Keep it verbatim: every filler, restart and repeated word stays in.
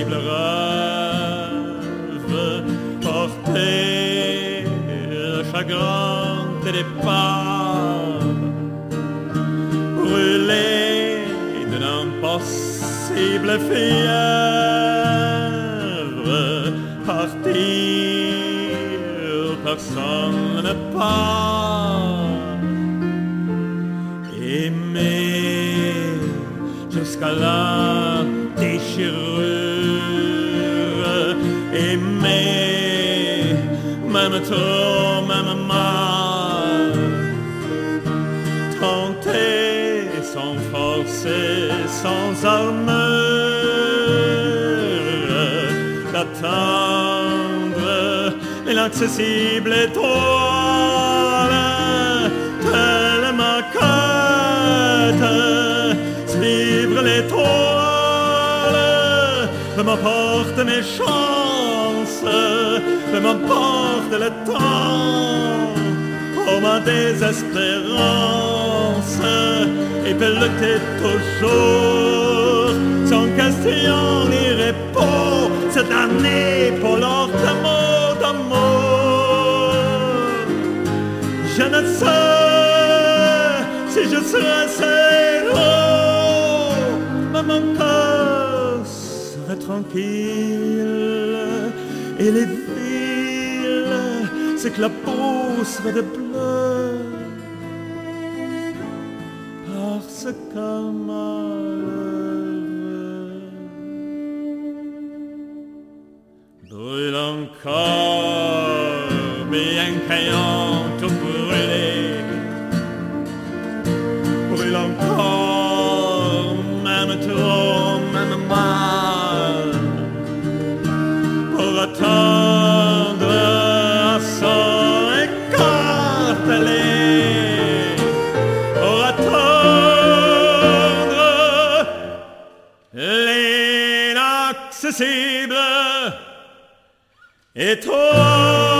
inaccessible rêve, porter le chagrin des départs, brûler de l'impossible fièvre, partir, personne ne part, aimer jusqu'à la déchirure, aimer même trop, même mal, tenter sans forcer, sans armure, d'attendre l'inaccessible étoile, tellement quête, suivre l'étoile, peu m'emporte mes chances, peu m'emporte le temps, oh ma désespérance, et peut lutter toujours, sans question ni repos, se damner pour l'autre mot d'amour. Je ne sais si je serai zéro, mais mon cœur serait tranquille, et les villes s'éclabousseraient de bleu, parce qu'un malheureux brûle encore, bien qu'ayant tout brûlé, brûle encore, même trop, même mal, pour attendre à son écartelé, pour attendre l'inaccessible étoile.